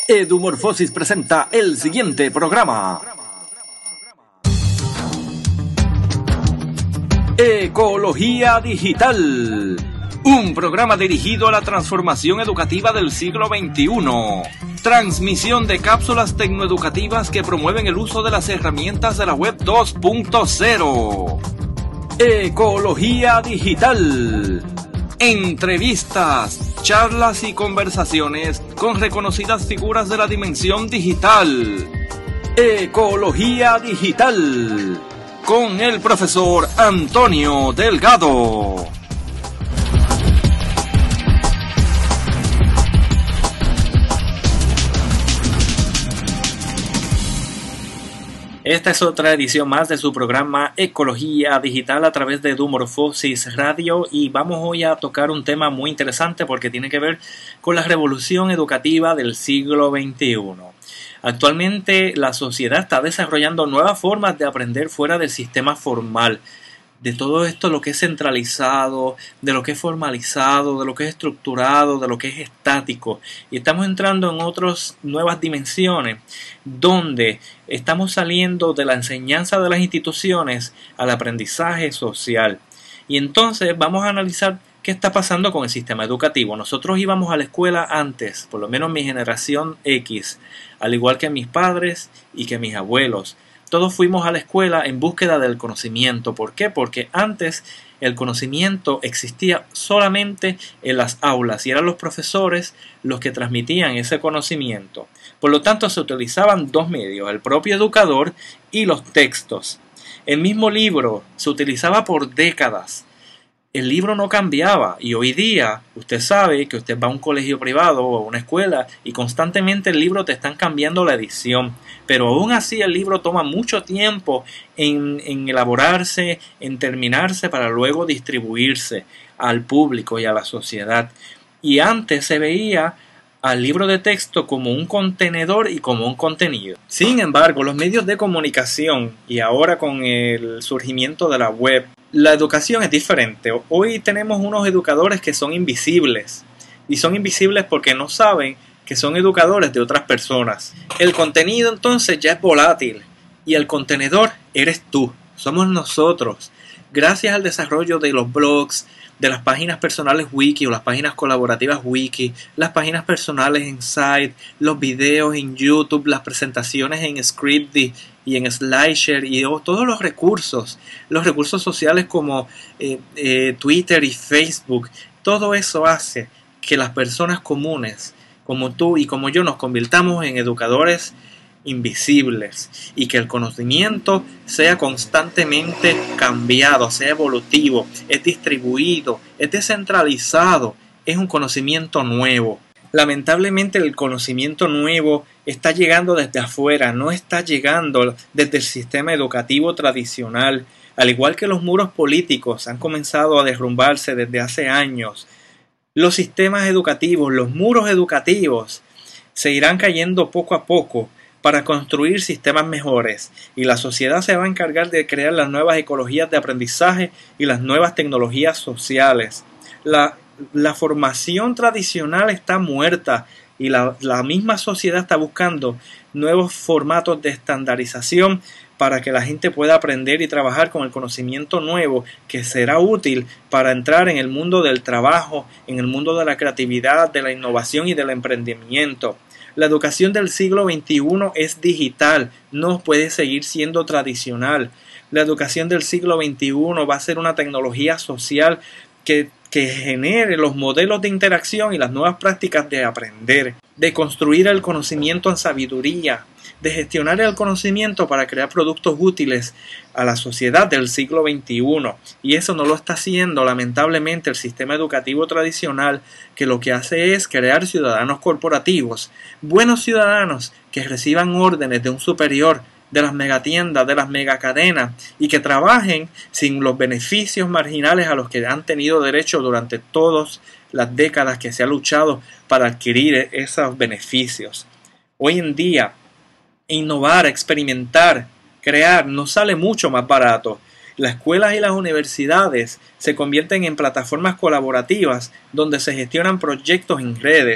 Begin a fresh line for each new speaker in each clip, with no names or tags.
Edumorfosis presenta el siguiente programa. Ecología Digital, un programa dirigido a la transformación educativa del siglo XXI. Transmisión de cápsulas tecnoeducativas que promueven el uso de las herramientas de la web 2.0. Ecología Digital. Entrevistas, charlas y conversaciones con reconocidas figuras de la dimensión digital. Ecología Digital, con el profesor Antonio Delgado. Esta es otra edición más de su programa Ecología Digital a través de Edumorfosis Radio, y vamos hoy a tocar un tema muy interesante porque tiene que ver con la revolución educativa del siglo XXI. Actualmente la sociedad está desarrollando nuevas formas de aprender fuera del sistema formal. De todo esto, lo que es centralizado, de lo que es formalizado, de lo que es estructurado, de lo que es estático. Y estamos entrando en otras nuevas dimensiones, donde estamos saliendo de la enseñanza de las instituciones al aprendizaje social. Y entonces vamos a analizar qué está pasando con el sistema educativo. Nosotros íbamos a la escuela antes, por lo menos mi generación X, al igual que mis padres y que mis abuelos. Todos fuimos a la escuela en búsqueda del conocimiento. ¿Por qué? Porque antes el conocimiento existía solamente en las aulas y eran los profesores los que transmitían ese conocimiento. Por lo tanto, se utilizaban dos medios, el propio educador y los textos. El mismo libro se utilizaba por décadas. El libro no cambiaba, y hoy día usted sabe que usted va a un colegio privado o a una escuela y constantemente el libro te están cambiando la edición, pero aún así el libro toma mucho tiempo en elaborarse, en terminarse para luego distribuirse al público y a la sociedad. Y antes se veía al libro de texto como un contenedor y como un contenido. Sin embargo, los medios de comunicación, y ahora con el surgimiento de la web, la educación es diferente. Hoy tenemos unos educadores que son invisibles, y son invisibles porque no saben que son educadores de otras personas. El contenido entonces ya es volátil, y el contenedor eres tú, somos nosotros. Gracias al desarrollo de los blogs, de las páginas personales wiki o las páginas colaborativas wiki, las páginas personales en Site, los videos en YouTube, las presentaciones en Scribd y en SlideShare y todos los recursos sociales como Twitter y Facebook. Todo eso hace que las personas comunes como tú y como yo nos convirtamos en educadores invisibles, y que el conocimiento sea constantemente cambiado, sea evolutivo, es distribuido, es descentralizado, es un conocimiento nuevo. Lamentablemente el conocimiento nuevo está llegando desde afuera, no está llegando desde el sistema educativo tradicional. Al igual que los muros políticos han comenzado a derrumbarse desde hace años, los sistemas educativos, los muros educativos se irán cayendo poco a poco para construir sistemas mejores, y la sociedad se va a encargar de crear las nuevas ecologías de aprendizaje y las nuevas tecnologías sociales. La formación tradicional está muerta, y la misma sociedad está buscando nuevos formatos de estandarización para que la gente pueda aprender y trabajar con el conocimiento nuevo que será útil para entrar en el mundo del trabajo, en el mundo de la creatividad, de la innovación y del emprendimiento. La educación del siglo XXI es digital, no puede seguir siendo tradicional. La educación del siglo XXI va a ser una tecnología social que genere los modelos de interacción y las nuevas prácticas de aprender, de construir el conocimiento en sabiduría, de gestionar el conocimiento para crear productos útiles a la sociedad del siglo XXI. Y eso no lo está haciendo, lamentablemente, el sistema educativo tradicional, que lo que hace es crear ciudadanos corporativos, buenos ciudadanos que reciban órdenes de un superior, de las megatiendas, de las megacadenas, y que trabajen sin los beneficios marginales a los que han tenido derecho durante todas las décadas que se ha luchado para adquirir esos beneficios. Hoy en día, innovar, experimentar, crear nos sale mucho más barato. Las escuelas y las universidades se convierten en plataformas colaborativas donde se gestionan proyectos en redes,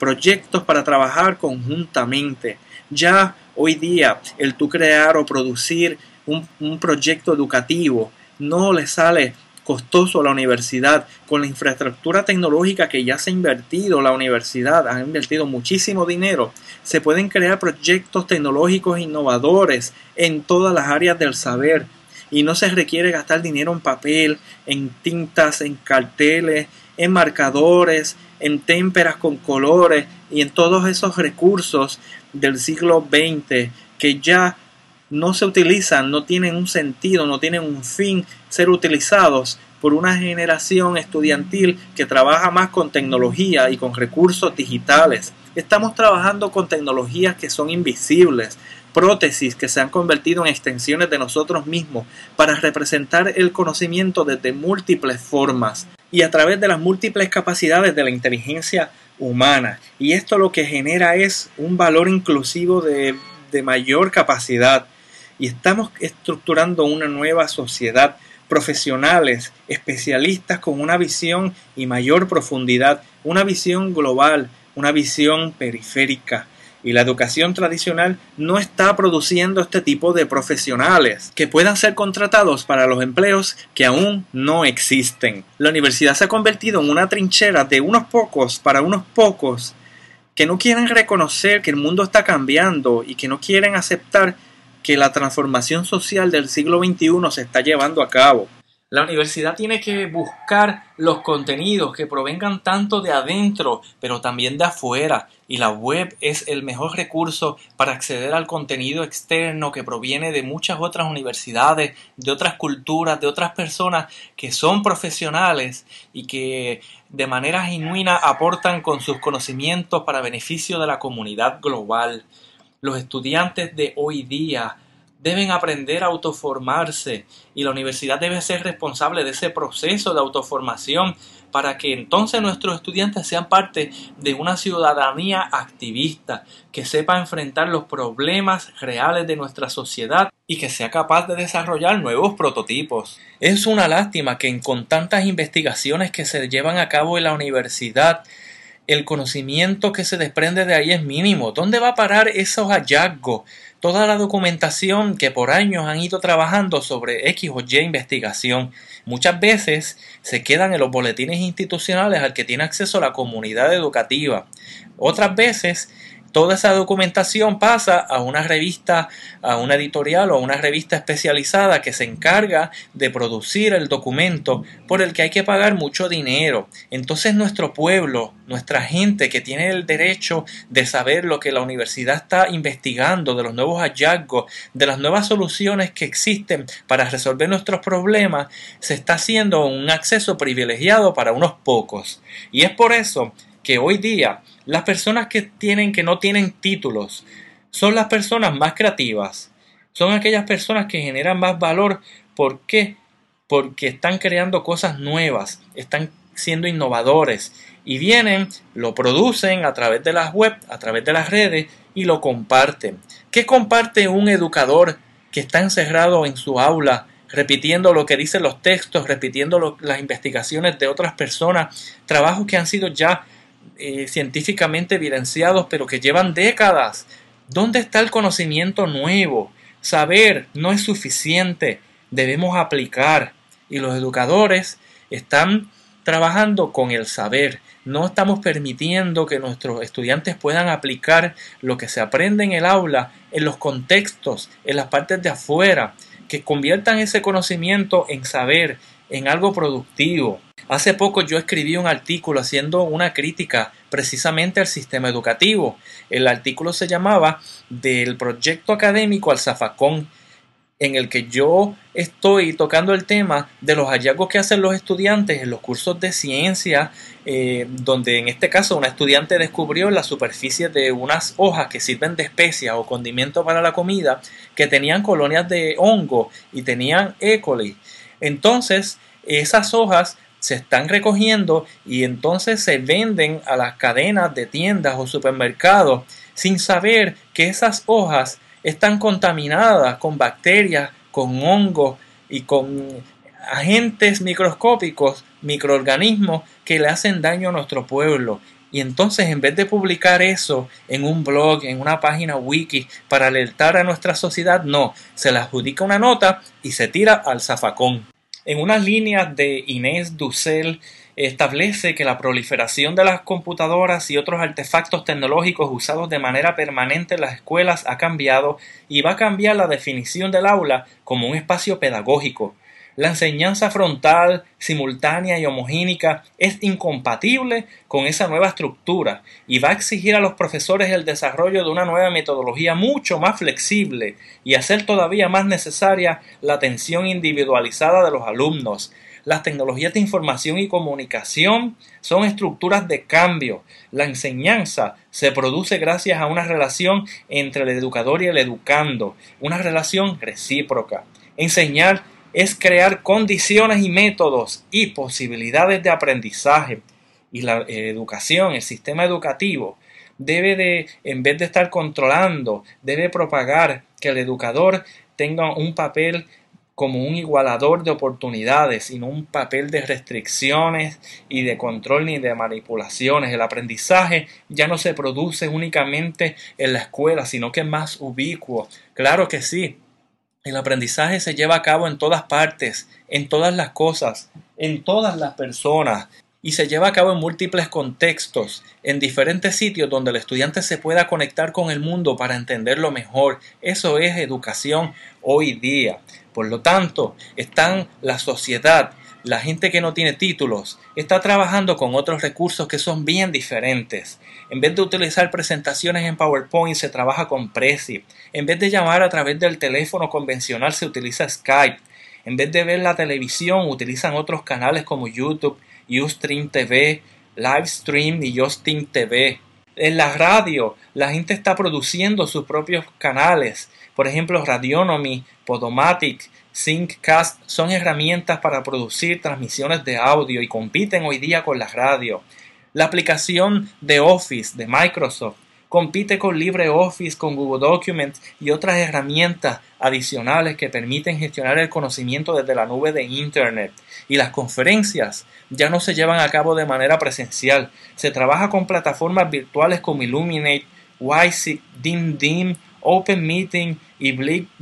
proyectos para trabajar conjuntamente. Ya hoy día el tú crear o producir un proyecto educativo no le sale costoso a la universidad. Con la infraestructura tecnológica que ya se ha invertido, la universidad ha invertido muchísimo dinero, se pueden crear proyectos tecnológicos innovadores en todas las áreas del saber y no se requiere gastar dinero en papel, en tintas, en carteles, en marcadores, en témperas con colores y en todos esos recursos del siglo XX que ya no se utilizan, no tienen un sentido, no tienen un fin ser utilizados por una generación estudiantil que trabaja más con tecnología y con recursos digitales. Estamos trabajando con tecnologías que son invisibles, prótesis que se han convertido en extensiones de nosotros mismos para representar el conocimiento desde múltiples formas y a través de las múltiples capacidades de la inteligencia humana. Y esto lo que genera es un valor inclusivo de mayor capacidad. Y estamos estructurando una nueva sociedad, profesionales, especialistas con una visión y mayor profundidad, una visión global, una visión periférica. Y la educación tradicional no está produciendo este tipo de profesionales que puedan ser contratados para los empleos que aún no existen. La universidad se ha convertido en una trinchera de unos pocos para unos pocos que no quieren reconocer que el mundo está cambiando y que no quieren aceptar que la transformación social del siglo XXI se está llevando a cabo. La universidad tiene que buscar los contenidos que provengan tanto de adentro, pero también de afuera, y la web es el mejor recurso para acceder al contenido externo que proviene de muchas otras universidades, de otras culturas, de otras personas que son profesionales y que de manera genuina aportan con sus conocimientos para beneficio de la comunidad global. Los estudiantes de hoy día deben aprender a autoformarse y la universidad debe ser responsable de ese proceso de autoformación para que entonces nuestros estudiantes sean parte de una ciudadanía activista que sepa enfrentar los problemas reales de nuestra sociedad y que sea capaz de desarrollar nuevos prototipos. Es una lástima que con tantas investigaciones que se llevan a cabo en la universidad, el conocimiento que se desprende de ahí es mínimo. ¿Dónde va a parar esos hallazgos? Toda la documentación que por años han ido trabajando sobre X o Y investigación. Muchas veces se quedan en los boletines institucionales al que tiene acceso la comunidad educativa. Otras veces toda esa documentación pasa a una revista, a una editorial o a una revista especializada que se encarga de producir el documento por el que hay que pagar mucho dinero. Entonces nuestro pueblo, nuestra gente que tiene el derecho de saber lo que la universidad está investigando, de los nuevos hallazgos, de las nuevas soluciones que existen para resolver nuestros problemas, se está haciendo un acceso privilegiado para unos pocos. Y es por eso que hoy día las personas que no tienen títulos son las personas más creativas, son aquellas personas que generan más valor. ¿Por qué? Porque están creando cosas nuevas, están siendo innovadores y vienen, lo producen a través de las web, a través de las redes y lo comparten. ¿Qué comparte un educador que está encerrado en su aula repitiendo lo que dicen los textos, repitiendo las investigaciones de otras personas, trabajos que han sido ya científicamente evidenciados, pero que llevan décadas? ¿Dónde está el conocimiento nuevo? Saber no es suficiente, debemos aplicar. Y los educadores están trabajando con el saber. No estamos permitiendo que nuestros estudiantes puedan aplicar lo que se aprende en el aula, en los contextos, en las partes de afuera, que conviertan ese conocimiento en saber, en algo productivo. Hace poco yo escribí un artículo haciendo una crítica precisamente al sistema educativo. El artículo se llamaba Del proyecto académico al zafacón, en el que yo estoy tocando el tema de los hallazgos que hacen los estudiantes en los cursos de ciencia, donde en este caso una estudiante descubrió en la superficie de unas hojas que sirven de especia o condimento para la comida, que tenían colonias de hongo y tenían E. coli. Entonces, esas hojas se están recogiendo y entonces se venden a las cadenas de tiendas o supermercados sin saber que esas hojas están contaminadas con bacterias, con hongos y con agentes microscópicos, microorganismos que le hacen daño a nuestro pueblo. Y entonces, en vez de publicar eso en un blog, en una página wiki para alertar a nuestra sociedad, no, se le adjudica una nota y se tira al zafacón. En unas líneas de Inés Dussel establece que la proliferación de las computadoras y otros artefactos tecnológicos usados de manera permanente en las escuelas ha cambiado y va a cambiar la definición del aula como un espacio pedagógico. La enseñanza frontal, simultánea y homogénica es incompatible con esa nueva estructura y va a exigir a los profesores el desarrollo de una nueva metodología mucho más flexible y hacer todavía más necesaria la atención individualizada de los alumnos. Las tecnologías de información y comunicación son estructuras de cambio. La enseñanza se produce gracias a una relación entre el educador y el educando, una relación recíproca. Enseñar es crear condiciones y métodos y posibilidades de aprendizaje. Y la educación, el sistema educativo, en vez de estar controlando, debe propagar que el educador tenga un papel como un igualador de oportunidades y no un papel de restricciones y de control ni de manipulaciones. El aprendizaje ya no se produce únicamente en la escuela, sino que es más ubicuo. Claro que sí. El aprendizaje se lleva a cabo en todas partes, en todas las cosas, en todas las personas y se lleva a cabo en múltiples contextos, en diferentes sitios donde el estudiante se pueda conectar con el mundo para entenderlo mejor. Eso es educación hoy día. Por lo tanto, la sociedad, la gente que no tiene títulos, está trabajando con otros recursos que son bien diferentes. En vez de utilizar presentaciones en PowerPoint, se trabaja con Prezi. En vez de llamar a través del teléfono convencional, se utiliza Skype. En vez de ver la televisión, utilizan otros canales como YouTube, Ustream TV, Livestream y Justin TV. En la radio, la gente está produciendo sus propios canales. Por ejemplo, Radionomy, Podomatic, Syncast son herramientas para producir transmisiones de audio y compiten hoy día con la radio. La aplicación de Office de Microsoft compite con LibreOffice, con Google Documents y otras herramientas adicionales que permiten gestionar el conocimiento desde la nube de Internet. Y las conferencias ya no se llevan a cabo de manera presencial. Se trabaja con plataformas virtuales como Illuminate, Wysick, DimDim, Open Meeting y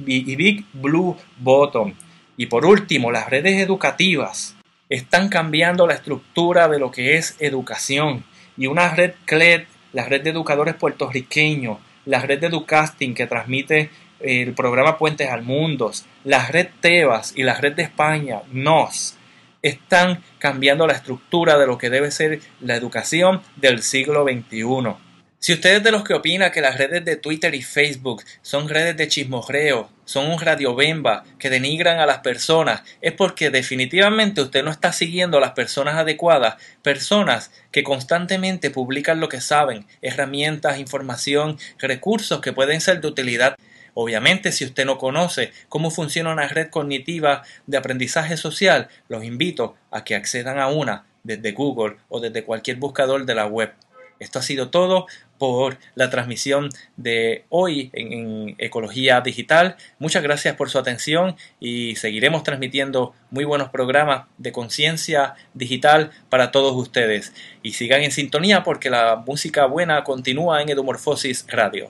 Big Blue Button. Y por último, las redes educativas están cambiando la estructura de lo que es educación. Y una red CLED, la red de educadores puertorriqueños, la red de Educasting que transmite el programa Puentes al Mundo, la red Tebas y la red de España, NOS, están cambiando la estructura de lo que debe ser la educación del siglo XXI. Si usted es de los que opina que las redes de Twitter y Facebook son redes de chismorreo, son un radiobemba que denigran a las personas, es porque definitivamente usted no está siguiendo a las personas adecuadas, personas que constantemente publican lo que saben, herramientas, información, recursos que pueden ser de utilidad. Obviamente, si usted no conoce cómo funciona una red cognitiva de aprendizaje social, los invito a que accedan a una desde Google o desde cualquier buscador de la web. Esto ha sido todo por la transmisión de hoy en Ecología Digital. Muchas gracias por su atención y seguiremos transmitiendo muy buenos programas de conciencia digital para todos ustedes. Y sigan en sintonía porque la música buena continúa en Edumorfosis Radio.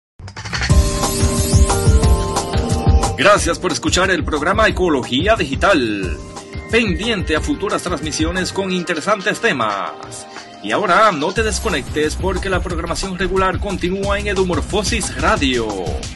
Gracias por escuchar el programa Ecología Digital. Pendiente a futuras transmisiones con interesantes temas. Y ahora no te desconectes porque la programación regular continúa en Edumorfosis Radio.